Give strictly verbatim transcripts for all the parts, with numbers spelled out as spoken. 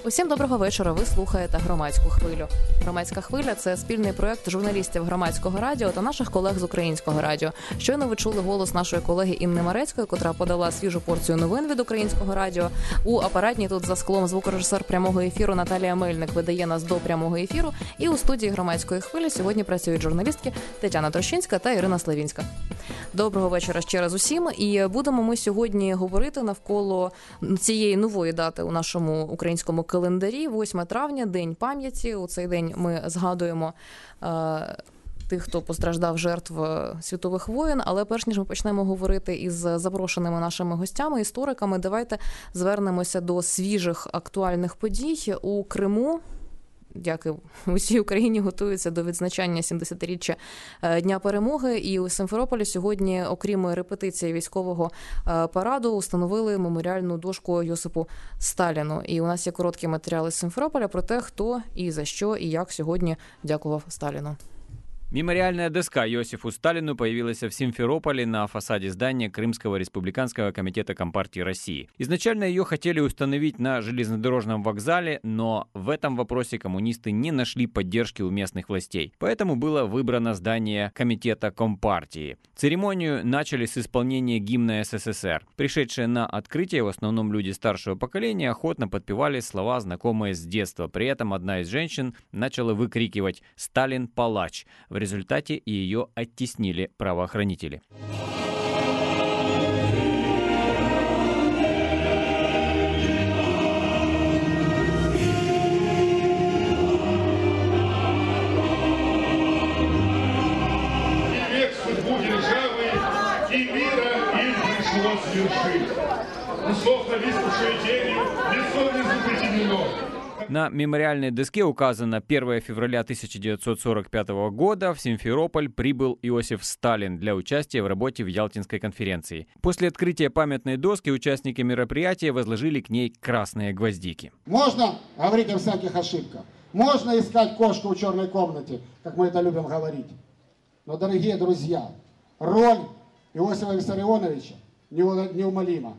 Усім доброго вечора. Ви слухаєте «Громадську хвилю». «Громадська хвиля» – це спільний проєкт журналістів Громадського радіо та наших колег з Українського радіо. Щойно ви чули голос нашої колеги Інни Марецької, котра подала свіжу порцію новин від Українського радіо. У апаратній тут за склом звукорежисер прямого ефіру Наталія Мельник видає нас до прямого ефіру. І у студії «Громадської хвилі» сьогодні працюють журналістки Тетяна Трощинська та Ірина Славінська. Доброго вечора ще раз усім. І будемо ми сьогодні говорити навколо цієї нової дати у нашому українському календарі. восьме травня, День пам'яті. У цей день ми згадуємо е, тих, хто постраждав жертв світових воєн. Але перш ніж ми почнемо говорити із запрошеними нашими гостями, істориками, давайте звернемося до свіжих актуальних подій. У Криму, як і в усій Україні, готуються до відзначання сімдесятиріччя Дня Перемоги. І у Сімферополі сьогодні, окрім репетиції військового параду, установили меморіальну дошку Йосипу Сталіну. І у нас є короткі матеріали з Сімферополя про те, хто і за що і як сьогодні дякував Сталіну. Мемориальная доска Йосифу Сталину появилась в Симферополе на фасаде здания Крымского республиканского комитета Компартии России. Изначально ее хотели установить на железнодорожном вокзале, но в этом вопросе коммунисты не нашли поддержки у местных властей. Поэтому было выбрано здание Комитета Компартии. Церемонию начали с исполнения гимна СССР. Пришедшие на открытие, в основном люди старшего поколения, охотно подпевали слова, знакомые с детства. При этом одна из женщин начала выкрикивать «Сталин палач». В результате ее оттеснили правоохранители. Век судьбу державы и мира им пришлось свершить. Условно виспавшую тенью, лицо не запретенено. На мемориальной доске указано первое февраля тысяча девятьсот сорок пятого года в Симферополь прибыл Иосиф Сталин для участия в работе в Ялтинской конференции. После открытия памятной доски участники мероприятия возложили к ней красные гвоздики. Можно говорить о всяких ошибках, можно искать кошку в черной комнате, как мы это любим говорить. Но, дорогие друзья, роль Иосифа Виссарионовича неумолима.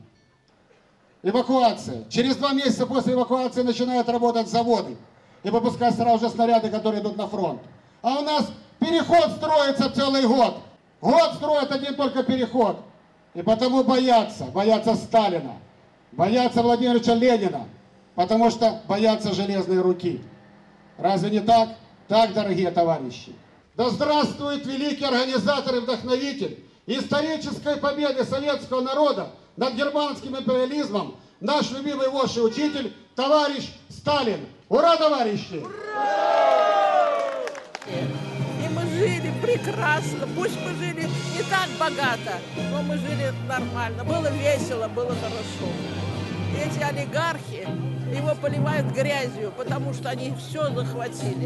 Эвакуация. Через два месяца после эвакуации начинают работать заводы и выпускать сразу же снаряды, которые идут на фронт. А у нас переход строится целый год. Год строят один только переход. И потому боятся, боятся Сталина, боятся Владимира Ильича Ленина, потому что боятся железной руки. Разве не так? Так, дорогие товарищи. Да здравствует великий организатор и вдохновитель исторической победы советского народа над германским империализмом наш любимый вождь и учитель, товарищ Сталин. Ура, товарищи! Ура! И мы жили прекрасно, пусть мы жили не так богато, но мы жили нормально, было весело, было хорошо. Эти олигархи его поливают грязью, потому что они все захватили.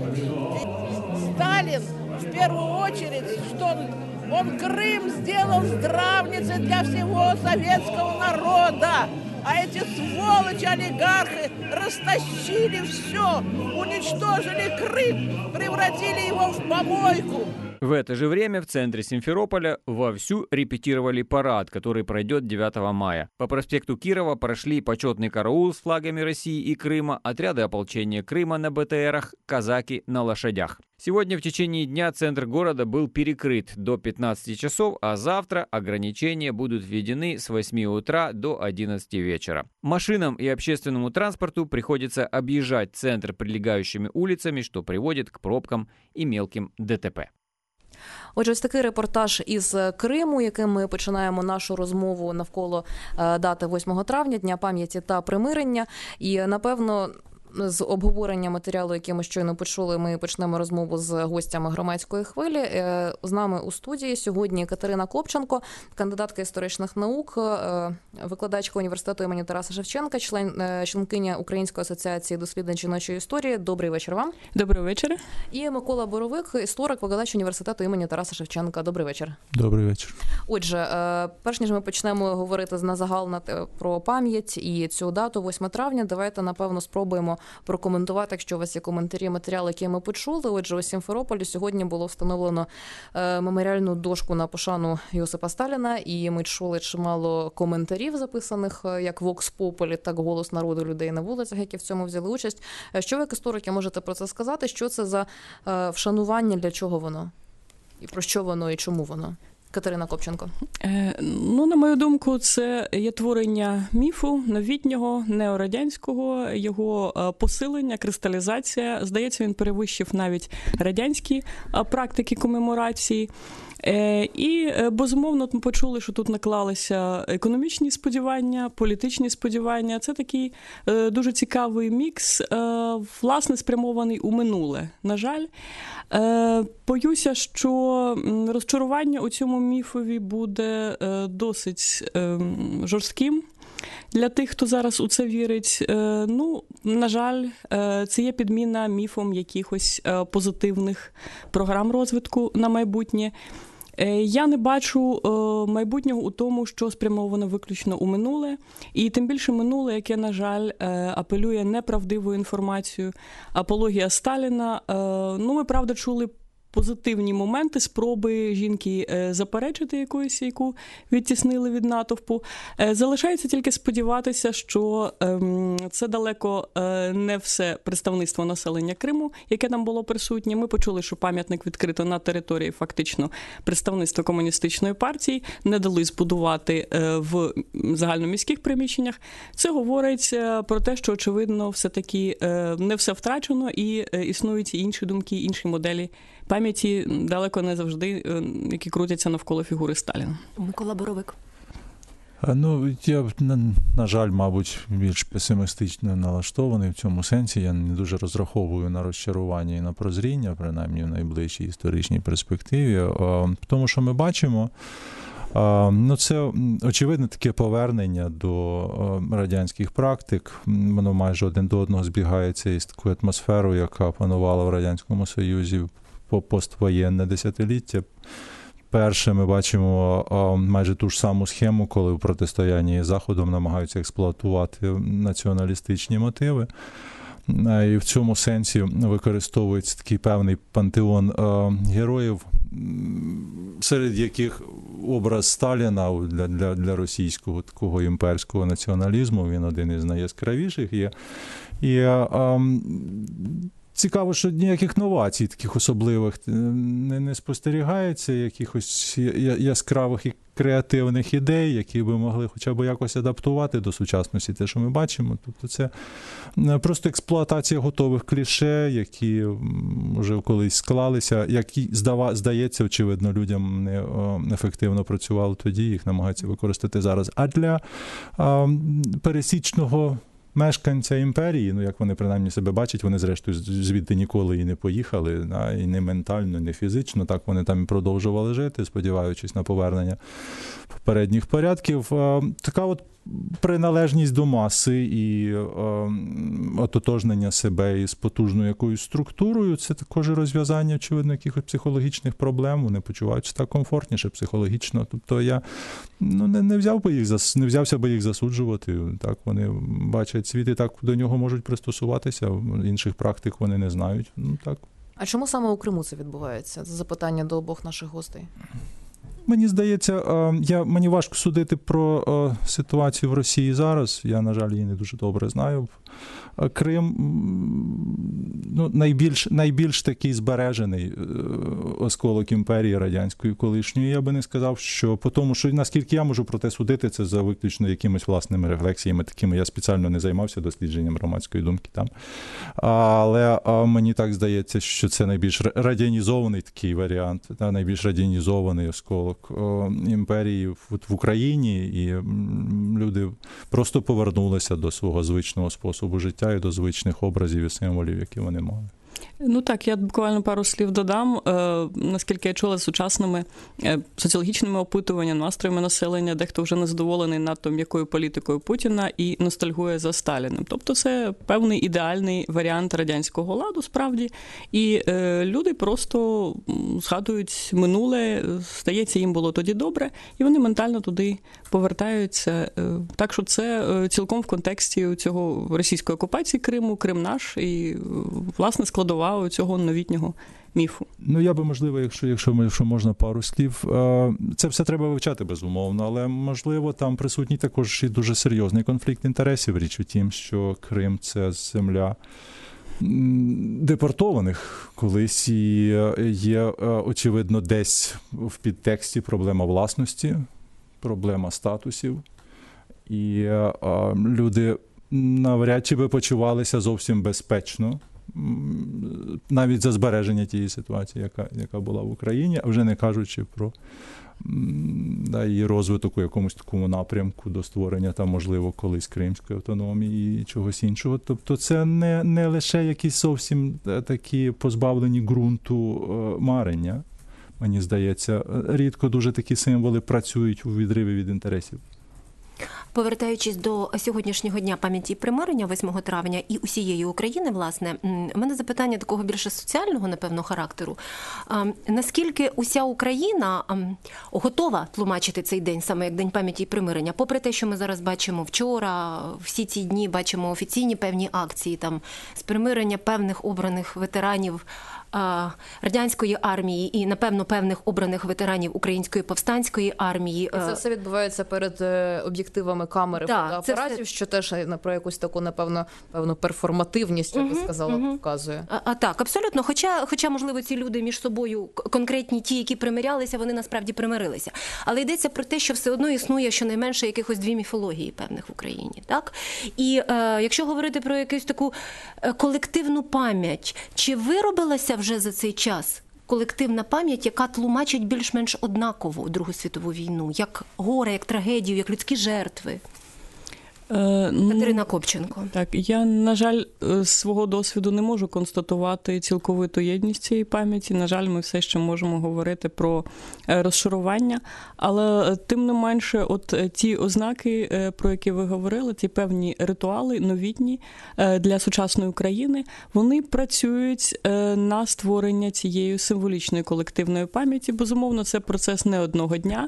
И Сталин в первую очередь, что он Он Крым сделал здравницей для всего советского народа. А эти сволочи, олигархи, растащили все, уничтожили Крым, превратили его в помойку. В это же время в центре Симферополя вовсю репетировали парад, который пройдет девятого мая. По проспекту Кирова прошли почетный караул с флагами России и Крыма, отряды ополчения Крыма на БТРах, казаки на лошадях. Сегодня в течение дня центр города был перекрыт до пятнадцати часов, а завтра ограничения будут введены с восьми утра до одиннадцати вечера. Машинам и общественному транспорту приходится объезжать центр прилегающими улицами, что приводит к пробкам и мелким ДТП. Отже, ось такий репортаж із Криму, яким ми починаємо нашу розмову навколо дати восьмого травня, Дня пам'яті та примирення. І, напевно, з обговорення матеріалу, який ми щойно почули, ми почнемо розмову з гостями громадської хвилі. З нами у студії сьогодні Катерина Копченко, кандидатка історичних наук, викладачка університету імені Тараса Шевченка, член, членкиня Української асоціації досліджень жіночої історії. Добрий вечір вам. Добрий вечір. І Микола Боровик, історик, викладач університету імені Тараса Шевченка. Добрий вечір. Добрий вечір. Отже, перш ніж ми почнемо говорити на загал про пам'ять і цю дату, восьме травня, давайте, напевно, спробуємо прокоментувати, якщо у вас є коментарі, матеріали, які ми почули. Отже, у Сімферополі сьогодні було встановлено меморіальну дошку на пошану Йосипа Сталіна, і ми чули чимало коментарів, записаних як Vox Populi, так голос народу, людей на вулицях, які в цьому взяли участь. Що ви, як історики, можете про це сказати? Що це за вшанування, для чого воно? І про що воно, і чому воно? Катерина Копченко. Ну, на мою думку, це є творення міфу новітнього, неорадянського, його посилення, кристалізація. Здається, він перевищив навіть радянські практики комеморації. І, безумовно, ми почули, що тут наклалися економічні сподівання, політичні сподівання. Це такий дуже цікавий мікс, власне, спрямований у минуле. На жаль, боюся, що розчарування у цьому міфові буде досить жорстким. Для тих, хто зараз у це вірить, ну, на жаль, це є підміна міфом якихось позитивних програм розвитку на майбутнє. Я не бачу майбутнього у тому, що спрямовано виключно у минуле, і тим більше минуле, яке, на жаль, апелює неправдивою інформацією, апологія Сталіна. Ну, ми, правда, чули позитивні моменти, спроби жінки заперечити якусь, яку відтіснили від натовпу. Залишається тільки сподіватися, що це далеко не все представництво населення Криму, яке там було присутнє. Ми почули, що пам'ятник відкрито на території фактично представництва комуністичної партії, не дали збудувати в загальноміських приміщеннях. Це говорить про те, що, очевидно, все-таки не все втрачено і існують інші думки, інші моделі пам'яті, далеко не завжди, які крутяться навколо фігури Сталіна. Микола Боровик. Ну, я, на, на жаль, мабуть, більш песимістично налаштований в цьому сенсі. Я не дуже розраховую на розчарування і на прозріння, принаймні в найближчій історичній перспективі. Тому що ми бачимо, ну, це, очевидно, таке повернення до радянських практик. Воно майже один до одного збігається із такою атмосферою, яка панувала в Радянському Союзі по поствоєнне десятиліття. Перше, ми бачимо майже ту ж саму схему, коли в протистоянні з Заходом намагаються експлуатувати націоналістичні мотиви. І в цьому сенсі використовується такий певний пантеон героїв, серед яких образ Сталіна для, для, для російського такого імперського націоналізму, він один із найяскравіших є. І а, цікаво, що ніяких новацій таких особливих не, не спостерігається, якихось яскравих і креативних ідей, які би могли хоча б якось адаптувати до сучасності те, що ми бачимо. Тобто це просто експлуатація готових кліше, які вже колись склалися, які, здається, очевидно, людям не ефективно працювали тоді, їх намагаються використати зараз. А для а, пересічного мешканця імперії, ну, як вони принаймні себе бачать, вони зрештою звідти ніколи і не поїхали, да, і не ментально, не фізично, так вони там і продовжували жити, сподіваючись на повернення попередніх порядків. Така от приналежність до маси і ототожнення себе із потужною якоюсь структурою, це також розв'язання, очевидно, якихось психологічних проблем, вони почуваються так комфортніше психологічно. Тобто я ну, не, не, взяв би їх, не взявся би їх засуджувати. Так, вони бачать світ і так до нього можуть пристосуватися, інших практик вони не знають. Ну, так. А чому саме у Криму це відбувається? Це запитання до обох наших гостей. Мені здається, я, мені важко судити про ситуацію в Росії зараз. Я, на жаль, її не дуже добре знаю. Крим ну, найбільш, найбільш такий збережений осколок імперії радянської колишньої. Я би не сказав, що по тому, що наскільки я можу про те судити, це за виключно якимись власними рефлексіями такими. Я спеціально не займався дослідженням громадської думки там. Але мені так здається, що це найбільш радянізований такий варіант, найбільш радянізований осколок імперії в Україні, і люди просто повернулися до свого звичного способу життя і до звичних образів і символів, які вони мали. Ну так, я буквально пару слів додам. Е, наскільки я чула, сучасними е, соціологічними опитуваннями, настроями населення, дехто вже незадоволений надто м'якою політикою Путіна і ностальгує за Сталіним. Тобто це певний ідеальний варіант радянського ладу, справді. І е, люди просто згадують минуле, здається, їм було тоді добре, і вони ментально туди повертаються. Е, так що це е, цілком в контексті цього російської окупації Криму, Крим наш, і, власне, складова цього новітнього міфу. Ну, я би, можливо, якщо, якщо, якщо можна пару слів, це все треба вивчати, безумовно, але, можливо, там присутній також і дуже серйозний конфлікт інтересів. Річ у тім, що Крим – це земля депортованих колись, і є, очевидно, десь в підтексті проблема власності, проблема статусів, і люди навряд чи би почувалися зовсім безпечно, навіть за збереження тієї ситуації, яка, яка була в Україні, а вже не кажучи про да, її розвиток у якомусь такому напрямку до створення там, можливо, колись Кримської автономії і чогось іншого. Тобто це не, не лише якісь зовсім такі позбавлені ґрунту марення, мені здається. Рідко дуже такі символи працюють у відриві від інтересів. Повертаючись до сьогоднішнього дня пам'яті і примирення, восьмого травня, і усієї України, власне, у мене запитання такого більше соціального, напевно, характеру. Наскільки уся Україна готова тлумачити цей день, саме як День пам'яті і примирення, попри те, що ми зараз бачимо вчора, всі ці дні бачимо офіційні певні акції там з примирення певних обраних ветеранів радянської армії і, напевно, певних обраних ветеранів Української повстанської армії. І це все відбувається перед об'єктивами камери да, фотоапаратів, все... що теж про якусь таку, напевно, певну перформативність, я би сказала, угу. показує. А, а так, абсолютно. Хоча, хоча, можливо, ці люди між собою, конкретні ті, які примирялися, вони насправді примирилися. Але йдеться про те, що все одно існує щонайменше якихось дві міфології певних в Україні. Так? І е, якщо говорити про якусь таку колективну пам'ять, чи виробилася вже за цей час колективна пам'ять, яка тлумачить більш-менш однаково Другу світову війну, як горе, як трагедію, як людські жертви? Катерина Копченко. Так, я, на жаль, з свого досвіду не можу констатувати цілковиту єдність цієї пам'яті. На жаль, ми все ще можемо говорити про розшарування, але тим не менше, от ті ознаки, про які ви говорили, ті певні ритуали новітні для сучасної України, вони працюють на створення цієї символічної колективної пам'яті. Безумовно, це процес не одного дня.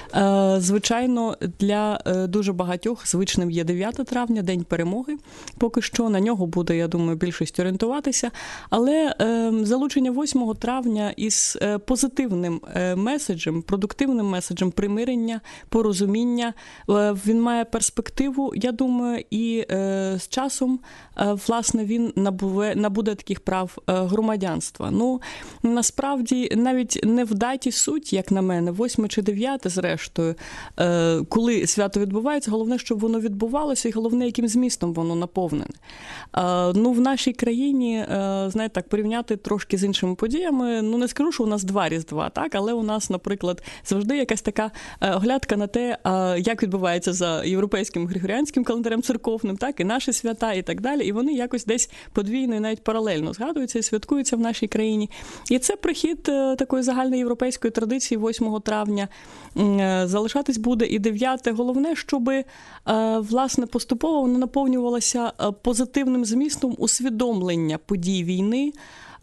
Звичайно, для дуже багатьох звичним є дев'яте травня, День перемоги. Поки що на нього буде, я думаю, більшість орієнтуватися. Але е, залучення восьмого травня із е, позитивним е, меседжем, продуктивним меседжем примирення, порозуміння, е, він має перспективу, я думаю, і е, з часом, е, власне, він набуде, набуде таких прав е, громадянства. Ну, насправді, навіть не в даті суть, як на мене, восьме чи дев'яте, зрештою, е, коли свято відбувається, головне, щоб воно відбувалося, і головне, яким змістом воно наповнене. Е, ну, в нашій країні, е, знаєте, так, порівняти трошки з іншими подіями, ну, не скажу, що у нас два Різдва, так, але у нас, наприклад, завжди якась така е, оглядка на те, е, як відбувається за європейським григоріанським календарем церковним, так, і наші свята, і так далі, і вони якось десь подвійно і навіть паралельно згадуються і святкуються в нашій країні. І це прихід е, такої загальноєвропейської традиції восьмого травня. Е, залишатись буде і дев'яте. Головне, щоб е, власне, поступово вона наповнювалася позитивним змістом усвідомлення подій війни,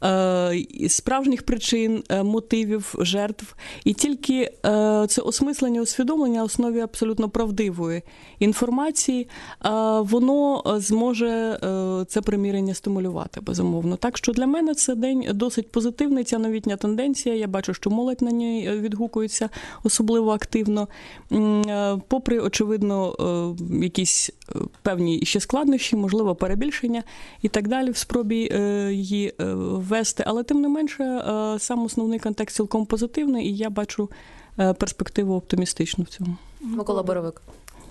справжніх причин, мотивів, жертв. І тільки це осмислення, усвідомлення на основі абсолютно правдивої інформації, воно зможе це примирення стимулювати, безумовно. Так що для мене це день досить позитивний, ця новітня тенденція. Я бачу, що молодь на ній відгукується особливо активно. Попри, очевидно, якісь певні ще складнощі, можливо, перебільшення і так далі в спробі її вести. Але тим не менше, сам основний контекст цілком позитивний, і я бачу перспективу оптимістичну в цьому. Микола Боровик.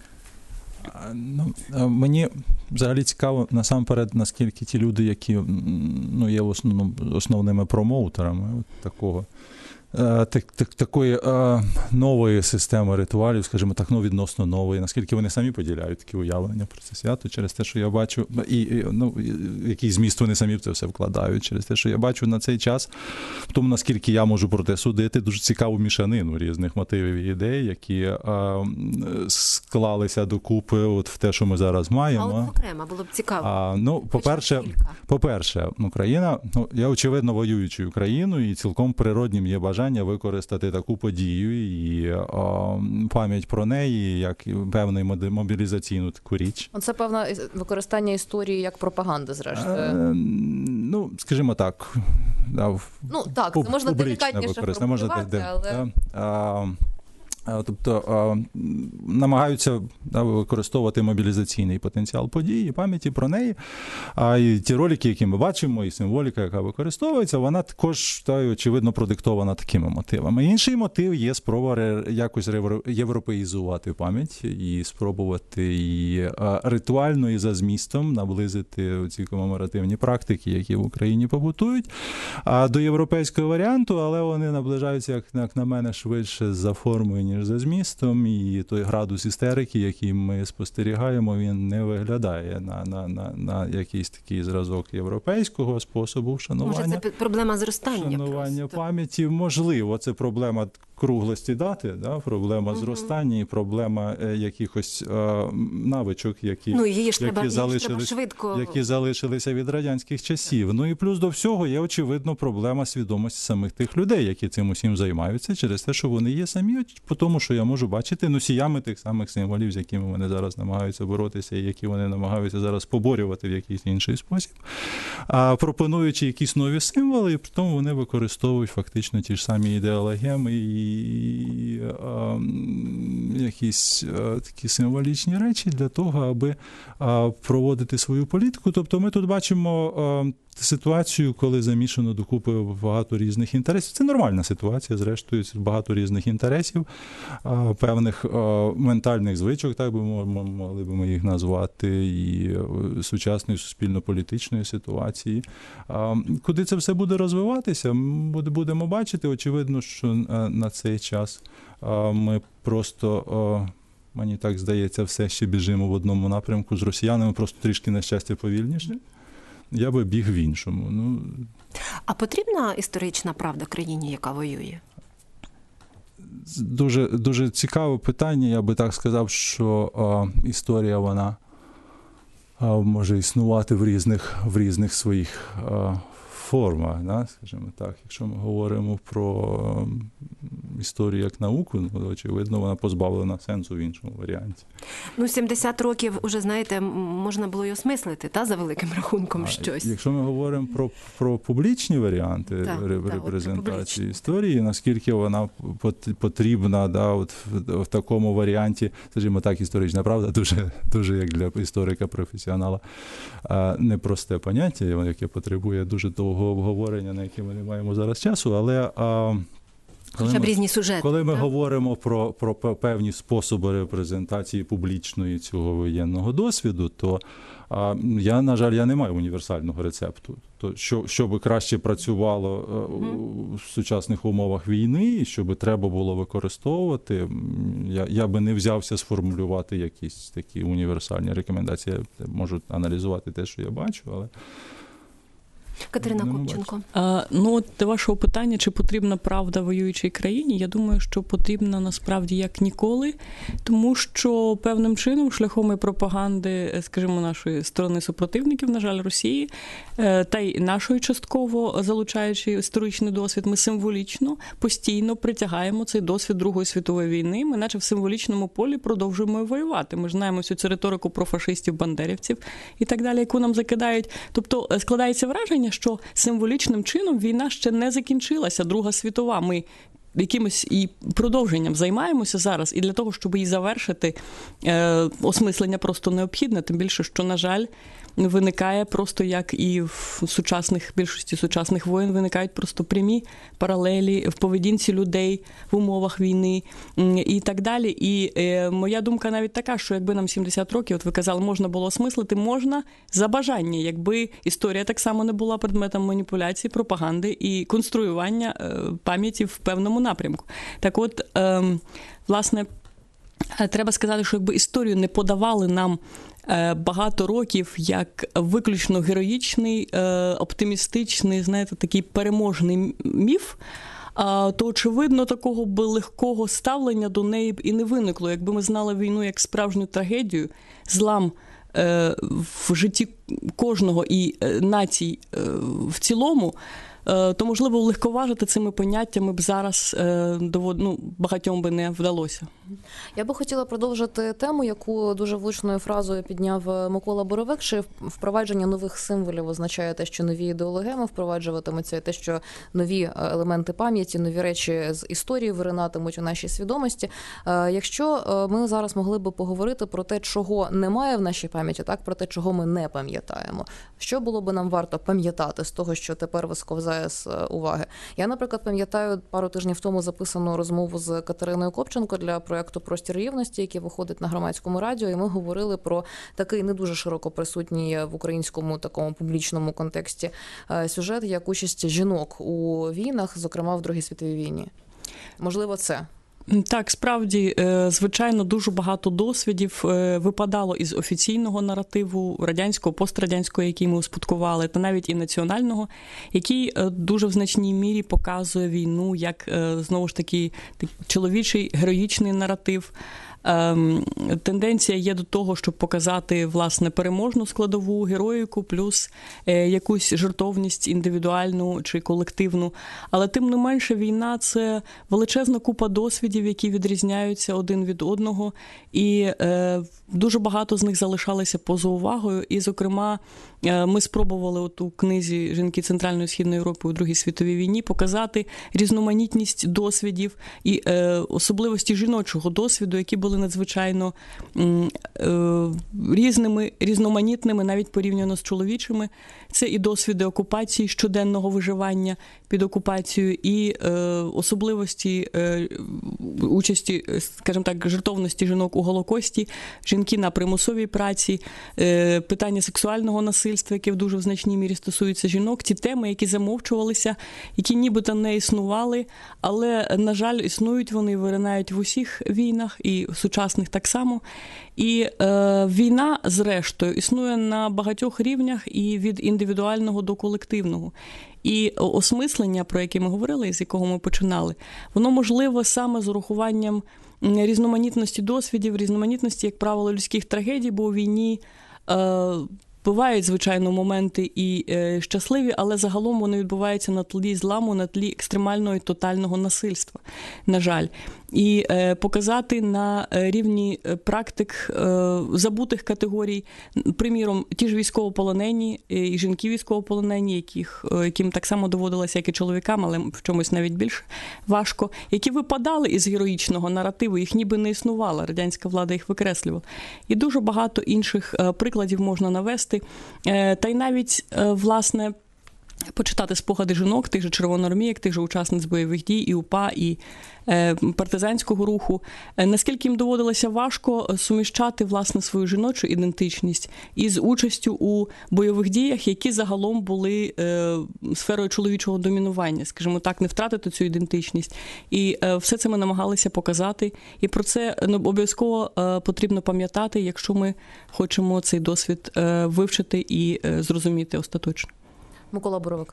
Ну, мені взагалі цікаво, насамперед, наскільки ті люди, які ну, є основними промоутерами от такого Так, так, такої е, нової системи ритуалів, скажімо так, ну, відносно нової, наскільки вони самі поділяють такі уявлення про це свято, через те, що я бачу, і, і ну, який зміст вони самі в це все вкладають, через те, що я бачу на цей час, в тому, наскільки я можу про те судити, дуже цікаву мішанину різних мотивів і ідей, які е, склалися докупи от в те, що ми зараз маємо. А от окремо було б цікаво. А, ну, по-перше, по-перше, Україна, ну, я очевидно воюючою країною, і цілком природнім є бажання використати таку подію і о, пам'ять про неї як певну мобілізаційну таку річ. Це певне використання історії як пропаганди, зрештою. Е, ну, скажімо так. Да, ну, так, це можна делікатніше формулювати, але... А, тобто намагаються використовувати мобілізаційний потенціал події, пам'яті про неї. А і ті ролики, які ми бачимо, і символіка, яка використовується, вона також, та, очевидно, продиктована такими мотивами. Інший мотив є спроба якось європеїзувати пам'ять і спробувати її ритуально і за змістом наблизити ці комеморативні практики, які в Україні побутують, до європейського варіанту, але вони наближаються, як, як на мене, швидше за формою, ніж за змістом, і той градус істерики, який ми спостерігаємо, він не виглядає на, на, на, на якийсь такий зразок європейського способу вшанування. Може, це проблема зростання? Вшанування просто. пам'яті. Можливо, це проблема круглості дати, да? Проблема угу. зростання і проблема е, якихось е, навичок, які, ну, її ж які, треба, залишились, швидко... які залишилися від радянських часів. Ну і плюс до всього є, очевидно, проблема свідомості самих тих людей, які цим усім займаються, через те, що вони є самі, по тому, що я можу бачити носіями тих самих символів, з якими вони зараз намагаються боротися і які вони намагаються зараз поборювати в якийсь інший спосіб. А пропонуючи якісь нові символи, і при тому вони використовують фактично ті ж самі ідеологеми і І а, якісь а, такі символічні речі для того, аби а, проводити свою політику. Тобто ми тут бачимо а, ситуацію, коли замішано докупи багато різних інтересів. Це нормальна ситуація, зрештою, багато різних інтересів, а, певних а, ментальних звичок, так би могли б ми їх назвати, і сучасної суспільно-політичної ситуації. А, куди це все буде розвиватися, ми будемо бачити. Очевидно, що на цей час ми просто, мені так здається, все ще біжимо в одному напрямку з росіянами, просто трішки, на щастя, повільніше. Я би біг в іншому. Ну, а потрібна історична правда країні, яка воює? Дуже, дуже цікаве питання. Я би так сказав, що а, історія, вона а, може існувати в різних, в різних своїх а, формах, да, скажімо так. Якщо ми говоримо про історію як науку, ну, очевидно, вона позбавлена сенсу в іншому варіанті. Ну, сімдесят років, уже, знаєте, можна було й осмислити, та, за великим рахунком, а, щось. Якщо ми говоримо про, про публічні варіанти так, репрезентації так, історії, наскільки вона потрібна, да, от в, в такому варіанті, скажімо так, історична правда, дуже, дуже як для історика-професіонала, непросте поняття, яке потребує дуже довгого обговорення, на яке ми не маємо зараз часу, але... Хоча б різні сюжети. Коли ми так? говоримо про, про певні способи репрезентації публічної цього воєнного досвіду, то а, я, на жаль, я не маю універсального рецепту. То, що, щоб краще працювало mm. в сучасних умовах війни, і щоб треба було використовувати, я, я би не взявся сформулювати якісь такі універсальні рекомендації. Я можу аналізувати те, що я бачу, але... Катерина Купченко. А, ну, до вашого питання, чи потрібна правда воюючій країні, я думаю, що потрібна насправді як ніколи, тому що певним чином, шляхом і пропаганди, скажімо, нашої сторони супротивників, на жаль, Росії, та й нашої частково, залучаючи історичний досвід, ми символічно, постійно притягаємо цей досвід Другої світової війни, ми наче в символічному полі продовжуємо воювати. Ми ж знаємо всю цю риторику про фашистів, бандерівців і так далі, яку нам закидають. Тобто складається враження, що символічним чином війна ще не закінчилася, Друга світова. Ми якимось і продовженням займаємося зараз, і для того, щоб її завершити, е, осмислення просто необхідне, тим більше, що, на жаль, виникає просто, як і в сучасних, більшості сучасних воєн, виникають просто прямі паралелі в поведінці людей в умовах війни і так далі. І е, моя думка навіть така, що якби нам сімдесят років, от ви казали, можна було осмислити, можна за бажання, якби історія так само не була предметом маніпуляції, пропаганди і конструювання е, пам'яті в певному напрямку. Так от, е, власне, треба сказати, що якби історію не подавали нам багато років як виключно героїчний, оптимістичний, знаєте, такий переможний міф, то, очевидно, такого би легкого ставлення до неї б і не виникло. Якби ми знали війну як справжню трагедію, злам в житті кожного і націй в цілому, то, можливо, легковажити цими поняттями б зараз ну, багатьом би не вдалося. Я би хотіла продовжити тему, яку дуже влучною фразою підняв Микола Боровик, що впровадження нових символів означає те, що нові ідеологеми впроваджуватимуться, і те, що нові елементи пам'яті, нові речі з історії виринатимуть у нашій свідомості. Якщо ми зараз могли би поговорити про те, чого немає в нашій пам'яті, так, про те, чого ми не пам'ятаємо, що було би нам варто пам'ятати з того, що тепер висковзає з уваги? Я, наприклад, пам'ятаю пару тижнів тому записану розмову з Катериною Копченко для проєкту «Простір рівності», який виходить на Громадському радіо, і ми говорили про такий не дуже широко присутній в українському такому публічному контексті сюжет, як участь жінок у війнах, зокрема в Другій світовій війні. Можливо, це? Так, справді, звичайно, дуже багато досвідів випадало із офіційного наративу, радянського, пострадянського, який ми успадкували, та навіть і національного, який дуже в значній мірі показує війну як, знову ж таки, чоловічий героїчний наратив. Тенденція є до того, щоб показати, власне, переможну складову, героїку, плюс якусь жертовність індивідуальну чи колективну. Але тим не менше війна – це величезна купа досвідів, які відрізняються один від одного, і дуже багато з них залишалися поза увагою. І, зокрема, ми спробували от у книзі «Жінки Центральної і Східної Європи у Другій світовій війні» показати різноманітність досвідів і особливості жіночого досвіду, які були надзвичайно різними, різноманітними, навіть порівняно з чоловічими. Це і досвіди окупації, щоденного виживання під окупацією, і е, особливості е, участі, скажімо так, жертовності жінок у Голокості, жінки на примусовій праці, е, питання сексуального насильства, яке в дуже в значній мірі стосується жінок, ті теми, які замовчувалися, які нібито не існували, але, на жаль, існують вони, виринають в усіх війнах, і в сучасних так само. І е, війна, зрештою, існує на багатьох рівнях і від індивідуального до колективного. І осмислення, про яке ми говорили, з якого ми починали, воно можливо саме з урахуванням різноманітності досвідів, різноманітності, як правило, людських трагедій, бо у війні е, бувають, звичайно, моменти і е, щасливі, але загалом вони відбуваються на тлі зламу, на тлі екстремального і тотального насильства, на жаль. І е, показати на рівні практик е, забутих категорій, приміром, ті ж військовополонені і жінки військовополонені, яких, яким так само доводилося, як і чоловікам, але в чомусь навіть більш важко, які випадали із героїчного наративу, їх ніби не існувало, радянська влада їх викреслювала. І дуже багато інших е, прикладів можна навести. Е, та й навіть, е, власне, почитати спогади жінок, тих же червоноармійок, тих же учасниць бойових дій, і УПА, і е, партизанського руху. Е, наскільки їм доводилося важко суміщати, власне, свою жіночу ідентичність із участю у бойових діях, які загалом були е, сферою чоловічого домінування, скажімо так, не втратити цю ідентичність. І е, все це ми намагалися показати. І про це обов'язково е, потрібно пам'ятати, якщо ми хочемо цей досвід е, вивчити і е, зрозуміти остаточно. Микола Боровик.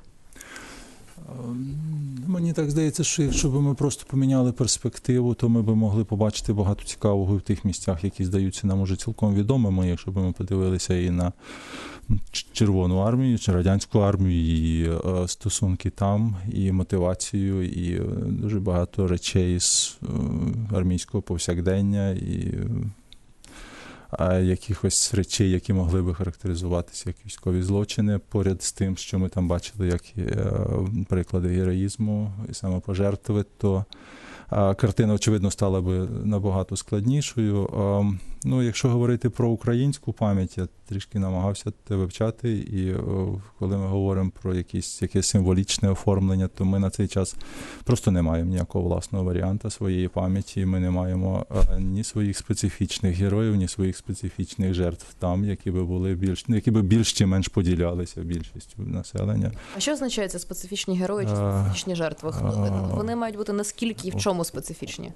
Мені так здається, що якщо б ми просто поміняли перспективу, то ми б могли побачити багато цікавого в тих місцях, які здаються нам уже цілком відомими, якщо б ми подивилися і на Червону армію, чи Радянську армію, і стосунки там, і мотивацію, і дуже багато речей з армійського повсякдення, і якихось речей, які могли би характеризуватися як військові злочини, поряд з тим, що ми там бачили, як приклади героїзму і самопожертви, то картина, очевидно, стала би набагато складнішою. Ну, якщо говорити про українську пам'ять, я трішки намагався це вивчати, і коли ми говоримо про якісь, якесь символічне оформлення, то ми на цей час просто не маємо ніякого власного варіанта своєї пам'яті, ми не маємо ні своїх специфічних героїв, ні своїх специфічних жертв там, які би були більш, які би більш чи менш поділялися більшістю населення. А що означає це специфічні герої чи специфічні жертви? Вони мають бути наскільки і в чому специфічні?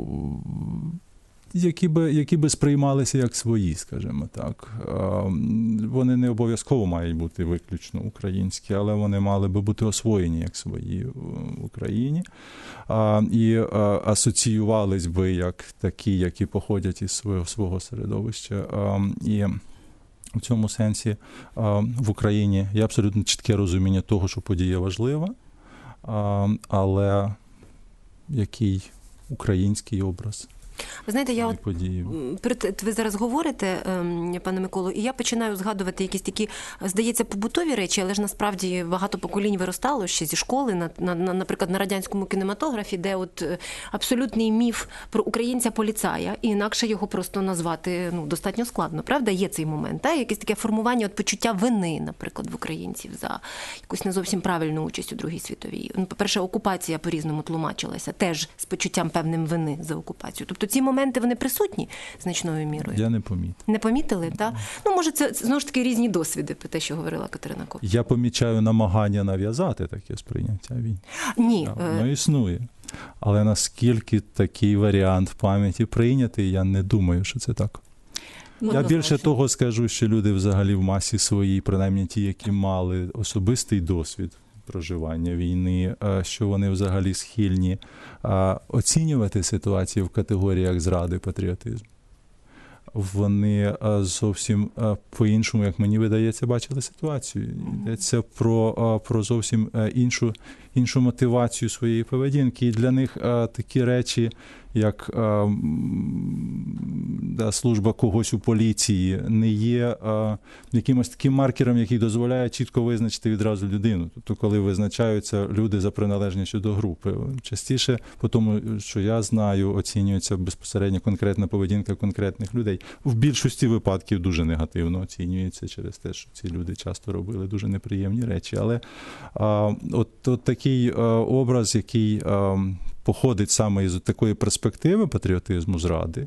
Які би, які би сприймалися як свої, скажімо так. Вони не обов'язково мають бути виключно українські, але вони мали би бути освоєні як свої в Україні. І асоціювались би як такі, які походять із свого, свого середовища. І в цьому сенсі в Україні є абсолютно чітке розуміння того, що подія важлива, але який український образ. Ви знаєте, я от, ви зараз говорите, пане Миколо, і я починаю згадувати якісь такі, здається, побутові речі, але ж насправді багато поколінь виростало ще зі школи, на, на, наприклад, на радянському кінематографі, де от абсолютний міф про українця-поліцая, і інакше його просто назвати ну, достатньо складно, правда? Є цей момент, та? Якесь таке формування от, почуття вини, наприклад, в українців за якусь не зовсім правильну участь у Другій світовій. Ну, по-перше, окупація по-різному тлумачилася, теж з почуттям певним вини за окупацію. Тобто ці моменти, вони присутні значною мірою? Я не помітив. Не помітили, так? Ну, може, це, знову ж таки, різні досвіди, про те, що говорила Катерина Коп. Я помічаю намагання нав'язати таке сприйняття війни. Ні. Воно існує. Але наскільки такий варіант пам'яті прийнятий, я не думаю, що це так. Ну, я більше того скажу, що люди взагалі в масі своїй, принаймні ті, які мали особистий досвід проживання війни, що вони взагалі схильні оцінювати ситуацію в категоріях зради патріотизму. Вони зовсім по-іншому, як мені видається, бачили ситуацію. Йдеться про, про зовсім іншу, іншу мотивацію своєї поведінки. І для них такі речі, як да, служба когось у поліції, не є а, якимось таким маркером, який дозволяє чітко визначити відразу людину. Тобто, коли визначаються люди за приналежністю до групи. Частіше, по тому, що я знаю, оцінюється безпосередньо конкретна поведінка конкретних людей. В більшості випадків дуже негативно оцінюється через те, що ці люди часто робили дуже неприємні речі. Але а, от, от такий а, образ, який а, походить саме із такої перспективи патріотизму зради,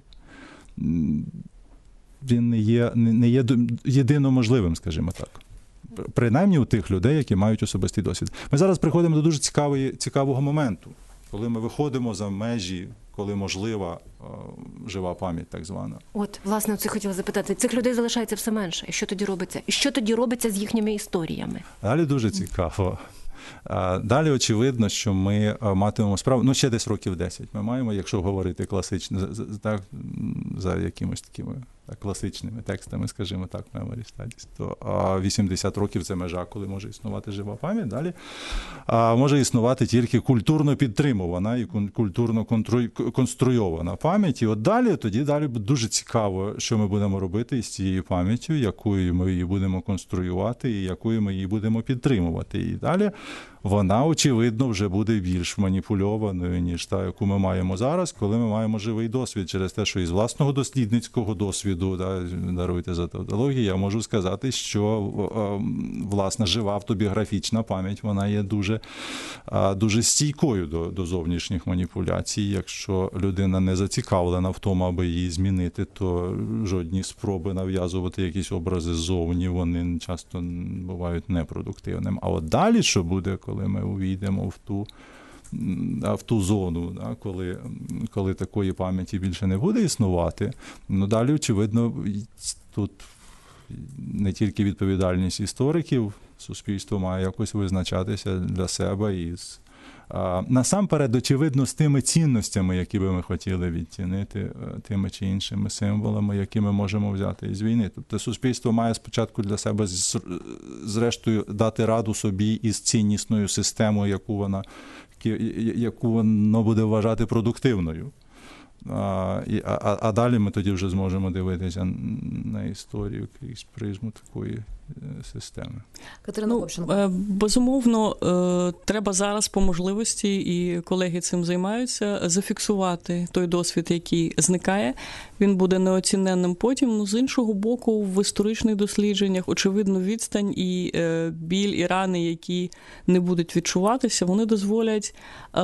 він не є, не є єдино можливим, скажімо так. Принаймні у тих людей, які мають особистий досвід. Ми зараз приходимо до дуже цікавої, цікавого моменту, коли ми виходимо за межі, коли можлива жива пам'ять, так звана. От, власне, це хотіла запитати. Цих людей залишається все менше. І що тоді робиться? І що тоді робиться з їхніми історіями? Далі дуже цікаво. Далі очевидно, що ми матимемо справу, ну ще десь років десять ми маємо, якщо говорити класично, так, за якимось такими так, класичними текстами, скажімо так, memory studies, то вісімдесят років – це межа, коли може існувати жива пам'ять. Далі а, може існувати тільки культурно підтримувана і культурно конструйована пам'ять. І от далі, тоді далі дуже цікаво, що ми будемо робити із цією пам'яттю, якою ми її будемо конструювати і якою ми її будемо підтримувати. І далі вона, очевидно, вже буде більш маніпульованою, ніж та, яку ми маємо зараз, коли ми маємо живий досвід. Через те, що із власного дослідницького досвіду, да, даруйте за тавтологію, я можу сказати, що, власне, жива автобіографічна пам'ять, вона є дуже, дуже стійкою до, до зовнішніх маніпуляцій. Якщо людина не зацікавлена в тому, аби її змінити, то жодні спроби нав'язувати якісь образи ззовні, вони часто бувають непродуктивними. А от далі, що буде, коли ми увійдемо в ту, в ту зону, коли, коли такої пам'яті більше не буде існувати, ну далі, очевидно, тут не тільки відповідальність істориків, суспільство має якось визначатися для себе і з насамперед, очевидно, з тими цінностями, які би ми хотіли відцінити, тими чи іншими символами, які ми можемо взяти із війни. Тобто суспільство має спочатку для себе, зрештою, дати раду собі із ціннісною системою, яку вона, яку воно буде вважати продуктивною. А, і, а, а далі ми тоді вже зможемо дивитися на історію крізь призму такої системи. Катерина Копченко. Ну, безумовно, треба зараз по можливості, і колеги цим займаються, зафіксувати той досвід, який зникає. Він буде неоціненним потім. Ну, з іншого боку, в історичних дослідженнях, очевидно, відстань і біль, і рани, які не будуть відчуватися, вони дозволять,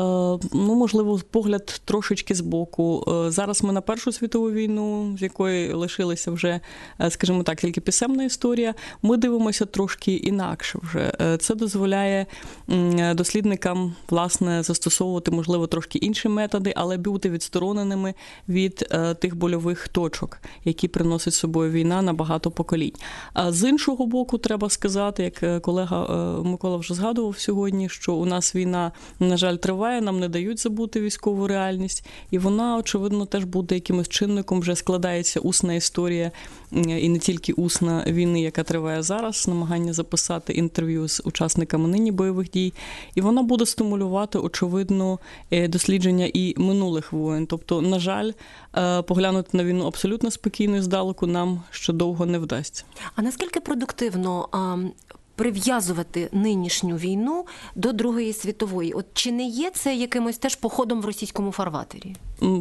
ну, можливо, погляд трошечки збоку. Зараз ми на Першу світову війну, з якої лишилася вже, скажімо так, тільки писемна історія, ми дивимося трошки інакше вже. Це дозволяє дослідникам, власне, застосовувати, можливо, трошки інші методи, але бути відстороненими від тих больових точок, які приносить з собою війна на багато поколінь. А з іншого боку, треба сказати, як колега Микола вже згадував сьогодні, що у нас війна, на жаль, триває, нам не дають забути військову реальність, і вона, очевидно, теж буде якимось чинником, вже складається усна історія, і не тільки усна війни, яка триває зараз, намагання записати інтерв'ю з учасниками нині бойових дій, і вона буде стимулювати, очевидно, дослідження і минулих воєн. Тобто, на жаль, поглянути на війну абсолютно спокійно і здалеку нам ще довго не вдасться. А наскільки продуктивно прив'язувати нинішню війну до Другої світової? От чи не є це якимось теж походом в російському фарватері?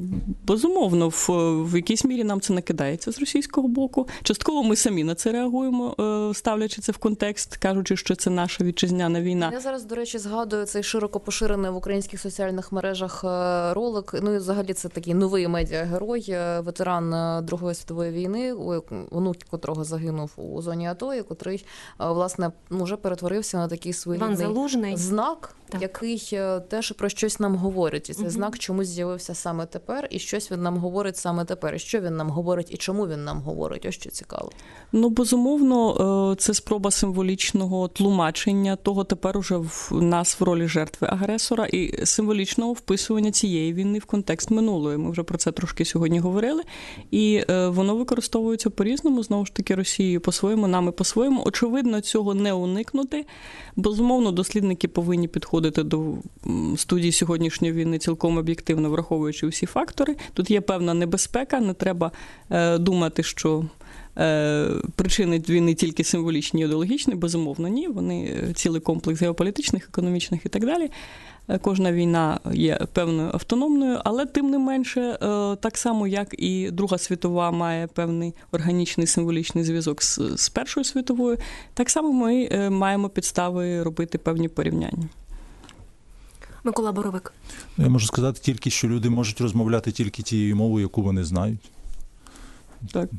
Безумовно, в, в якійсь мірі нам це накидається з російського боку. Частково ми самі на це реагуємо, ставлячи це в контекст, кажучи, що це наша вітчизняна війна. Я зараз, до речі, згадую цей широко поширений в українських соціальних мережах ролик. Ну і взагалі це такий новий медіагерой, ветеран Другої світової війни, онук котрого загинув у зоні АТО, і котрий, власне, вже перетворився на такий своєрідний знак, так, який теж про щось нам говорить. І цей угу. знак чомусь з'явився саме тепер, і щось він нам говорить саме тепер. І що він нам говорить, і чому він нам говорить? Ось що цікаво. Ну, безумовно, це спроба символічного тлумачення того тепер уже в нас в ролі жертви агресора і символічного вписування цієї війни в контекст минулої. Ми вже про це трошки сьогодні говорили. І воно використовується по-різному, знову ж таки, Росією по-своєму, нами по-своєму. Очевидно, цього не уникнути. Безумовно, дослідники повинні підходити до студії сьогоднішньої війни цілком об'єктивно, враховуючи всі фактори. Тут є певна небезпека, не треба е, думати, що е, причини війни тільки символічні і ідеологічні, безумовно, ні. Вони цілий комплекс геополітичних, економічних і так далі. Кожна війна є певною автономною, але тим не менше, так само, як і Друга світова має певний органічний символічний зв'язок з, з Першою світовою, так само ми маємо підстави робити певні порівняння. Микола Боровик. Я можу сказати тільки, що люди можуть розмовляти тільки тією мовою, яку вони знають. Так.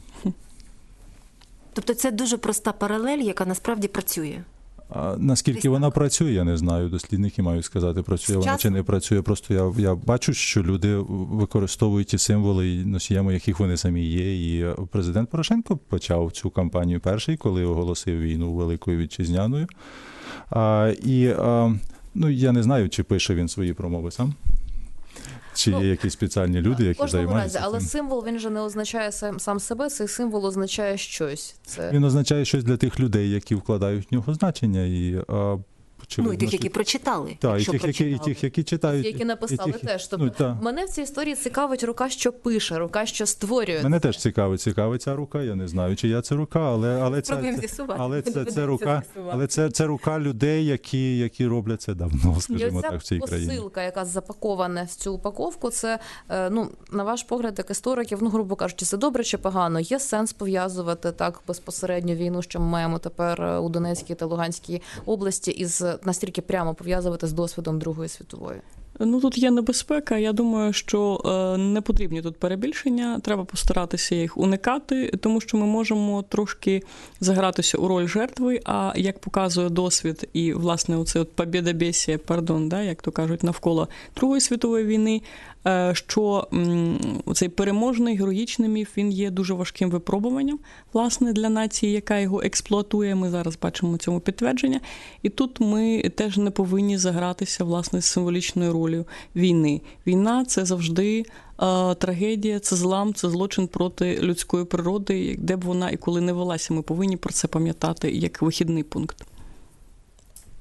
Тобто це дуже проста паралель, яка насправді працює. А наскільки вона працює, я не знаю. Дослідники мають сказати, працює вона чи не працює. Просто я, я бачу, що люди використовують ті символи, носіями яких вони самі є. І президент Порошенко почав цю кампанію перший, коли оголосив війну Великою Вітчизняною. А, і а, ну, я не знаю, чи пише він свої промови сам. Чи є якісь спеціальні люди, які займаються разі, але цим? символ, він же не означає сам, сам себе, цей символ означає щось. Це... Він означає щось для тих людей, які вкладають в нього значення. І, а, ну, і тих, які прочитали. Так, і тих, які, і тих, які читають. Які написали тих, теж. Тобто, ну, мене в цій історії цікавить рука, що пише, рука, що створює. Мене теж цікавить, цікавить ця рука. Я не знаю, чи я це рука, але, але, це, це, але, це, це, рука, але це, це рука людей, які, які роблять це давно, скажімо так, в цій країні. Посилка, яка запакована в цю упаковку, це, ну, на ваш погляд, як істориків, ну, грубо кажучи, це добре чи погано? Є сенс пов'язувати так безпосередньо війну, що ми маємо тепер у Донецькій та Луганській області, із настільки прямо пов'язувати з досвідом Другої світової? Ну, тут є небезпека. Я думаю, що не потрібні тут перебільшення. Треба постаратися їх уникати, тому що ми можемо трошки загратися у роль жертви, а як показує досвід і, власне, оце от побєдобєсія, пардон, да, як то кажуть, навколо Другої світової війни, що цей переможний, героїчний міф, він є дуже важким випробуванням, власне, для нації, яка його експлуатує. Ми зараз бачимо цьому підтвердження. І тут ми теж не повинні загратися, власне, з символічною ролью війни. Війна – це завжди е, трагедія, це злам, це злочин проти людської природи, де б вона і коли не велася. Ми повинні про це пам'ятати як вихідний пункт.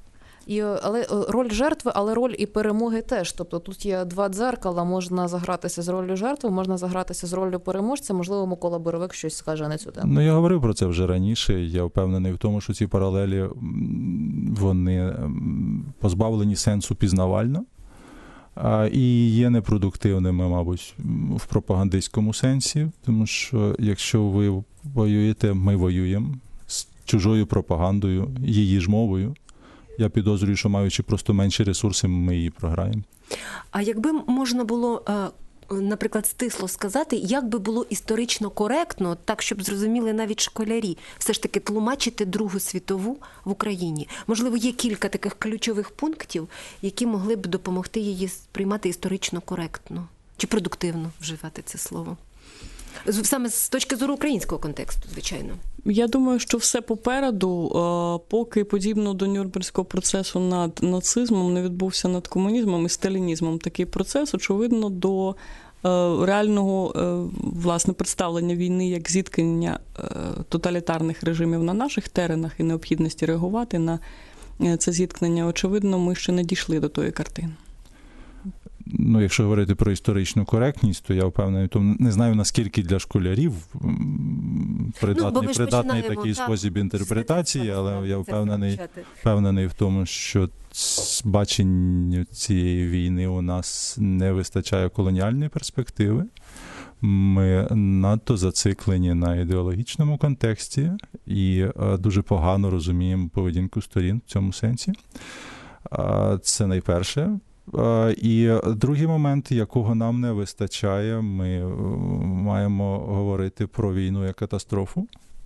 І, але роль жертви, але роль і перемоги теж. Тобто тут є два дзеркала, можна загратися з роллю жертви, можна загратися з роллю переможця. Можливо, Микола Боровик щось скаже на цю тему. Ну, я говорив про це вже раніше. Я впевнений в тому, що ці паралелі, вони позбавлені сенсу пізнавально і є непродуктивними, мабуть, в пропагандистському сенсі. Тому що якщо ви воюєте, ми воюємо з чужою пропагандою, її ж мовою. Я підозрюю, що маючи просто менші ресурси, ми її програємо. А якби можна було, наприклад, стисло сказати, як би було історично коректно, так, щоб зрозуміли навіть школярі, все ж таки тлумачити Другу світову в Україні? Можливо, є кілька таких ключових пунктів, які могли б допомогти її сприймати історично коректно чи продуктивно вживати це слово? Саме з точки зору українського контексту, звичайно. Я думаю, що все попереду, поки подібно до Нюрнберзького процесу над нацизмом не відбувся над комунізмом і сталінізмом такий процес, очевидно, до реального, власне, представлення війни як зіткнення тоталітарних режимів на наших теренах і необхідності реагувати на це зіткнення, очевидно, ми ще не дійшли до тої картини. Ну, якщо говорити про історичну коректність, то я впевнений, то не знаю, наскільки для школярів придатний, ну, придатний такий так, спосіб інтерпретації, але я впевнений, впевнений в тому, що баченню цієї війни у нас не вистачає колоніальної перспективи. Ми надто зациклені на ідеологічному контексті і дуже погано розуміємо поведінку сторін в цьому сенсі. Це найперше. І другий момент, якого нам не вистачає, ми маємо говорити про війну як катастрофу,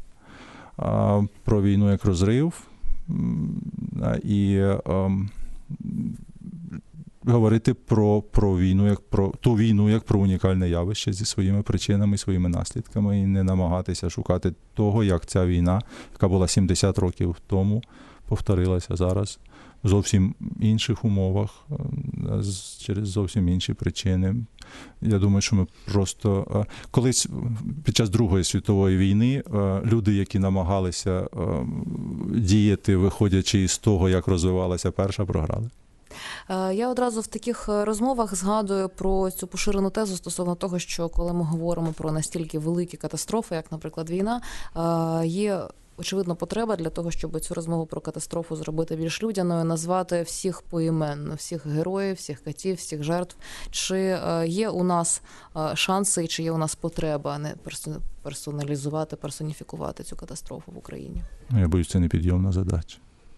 про війну як розрив, і говорити про, про війну як про ту війну як про унікальне явище зі своїми причинами, своїми наслідками, і не намагатися шукати того, як ця війна, яка була сімдесят років тому, повторилася зараз в зовсім інших умовах, через зовсім інші причини. Я думаю, що ми просто... Колись під час Другої світової війни люди, які намагалися діяти, виходячи із того, як розвивалася перша, програли. Я одразу в таких розмовах згадую про цю поширену тезу стосовно того, що коли ми говоримо про настільки великі катастрофи, як, наприклад, війна, є очевидно потреба для того, щоб цю розмову про катастрофу зробити більш людяною, назвати всіх поіменно, всіх героїв, всіх катів, всіх жертв. Чи є у нас шанси і чи є у нас потреба не персоналізувати, персоніфікувати цю катастрофу в Україні? Я боюсь, це непідйомна задача.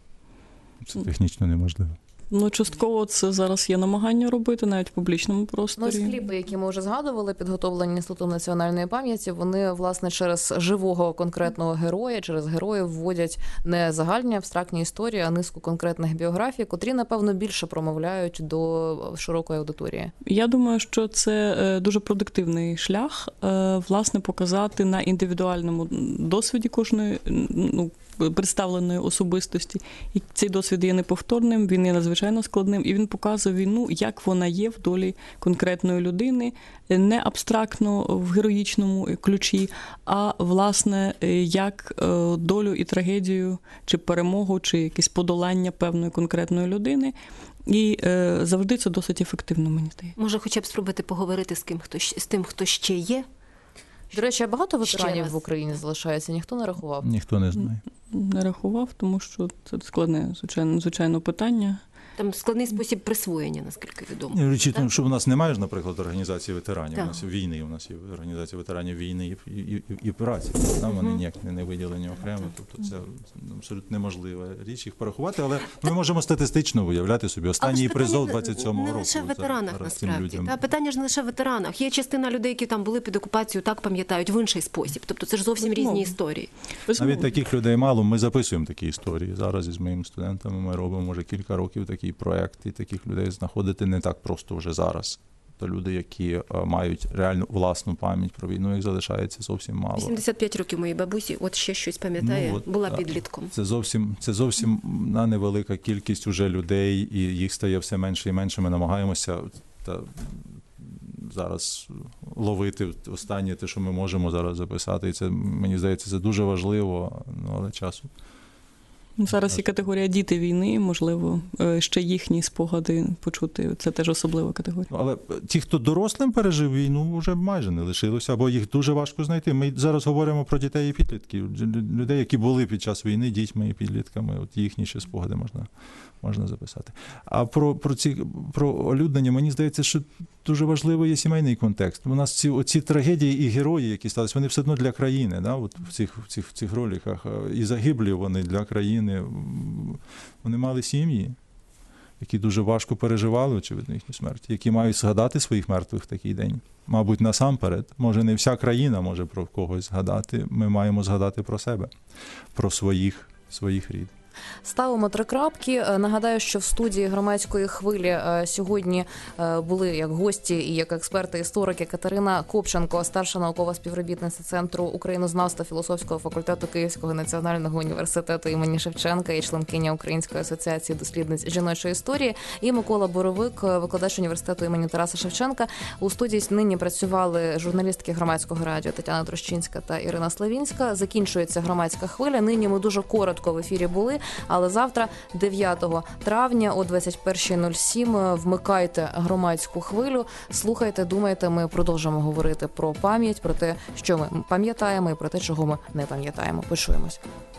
Це технічно неможливо. Ну, частково це зараз є намагання робити, навіть в публічному просторі. Ну, кліпи, які ми вже згадували, підготовлені Інститутом національної пам'яті, вони, власне, через живого конкретного героя, через героїв вводять не загальні абстрактні історії, а низку конкретних біографій, котрі, напевно, більше промовляють до широкої аудиторії. Я думаю, що це дуже продуктивний шлях, власне, показати на індивідуальному досвіді кожної, ну, представленої особистості. І цей досвід є неповторним, він є надзвичайно складним, і він показує війну, як вона є в долі конкретної людини, не абстрактно в героїчному ключі, а, власне, як долю і трагедію, чи перемогу, чи якесь подолання певної конкретної людини. І е, завжди це досить ефективно, мені здається. Може, хоча б спробувати поговорити з ким, хто, з тим, хто ще є? До речі, а багато ветеранів в Україні залишається? Ніхто не рахував? Ніхто не знає. Не рахував, тому що це складне, звичайно, звичайно питання. Там складний спосіб присвоєння, наскільки відомо. Речі, тому що в нас немає, наприклад, організації ветеранів. Так. У нас війни, у нас є організація ветеранів війни і, і, і, і праці. Там вони угу. ніяк не виділені окремо. Тобто це абсолютно неможлива річ їх порахувати, але ми можемо статистично виявляти собі. Останній призов двадцять сьомого року. Не лише в ветеранах, насправді. Та питання ж не лише в ветеранах. Є частина людей, які там були під окупацією, так пам'ятають в інший спосіб. Тобто це ж зовсім Безмовно. різні історії. Навіть таких людей мало. Ми записуємо такі історії. Зараз із моїми студентами ми робимо, може, кілька років такий проєкт. І таких людей знаходити не так просто вже зараз. То люди, які мають реальну власну пам'ять про війну, їх залишається зовсім мало. вісімдесят п'ять років моїй бабусі, от ще щось пам'ятає, ну, от, була так, підлітком. Це зовсім, це зовсім на невелика кількість уже людей, і їх стає все менше і менше. Ми намагаємося та, зараз ловити останнє те, що ми можемо зараз записати. І це, мені здається, це дуже важливо, ну, але часу Зараз є категорія «Діти війни», можливо, ще їхні спогади почути. Це теж особлива категорія. Але ті, хто дорослим пережив війну, вже майже не лишилося, або їх дуже важко знайти. Ми зараз говоримо про дітей і підлітків. Людей, які були під час війни дітьми і підлітками, от їхні ще спогади можна, можна записати. А про, про, ці, про олюднення, мені здається, що дуже важливий є сімейний контекст. У нас ці оці трагедії і герої, які сталися, вони все одно для країни, да? От в цих, в цих, в цих роликах. І загиблі вони для країни. Вони мали сім'ї, які дуже важко переживали, очевидно, їхню смерть, які мають згадати своїх мертвих в такий день. Мабуть, насамперед. Може, не вся країна може про когось згадати. Ми маємо згадати про себе, про своїх, своїх рідних. Ставимо три крапки. Нагадаю, що в студії громадської хвилі сьогодні були як гості і як експерти-історики Катерина Копченко, старша наукова співробітниця Центру українознавства філософського факультету Київського національного університету імені Шевченка і членкиня Української асоціації дослідниць жіночої історії, і Микола Боровик, викладач університету імені Тараса Шевченка. У студії нині працювали журналістки громадського радіо Тетяна Трощинська та Ірина Славінська. Закінчується громадська хвиля. Нині ми дуже коротко в ефірі були. Але завтра, дев'ятого травня о двадцять перша нуль сім, вмикайте громадську хвилю, слухайте, думайте, ми продовжимо говорити про пам'ять, про те, що ми пам'ятаємо і про те, чого ми не пам'ятаємо. Почуємось.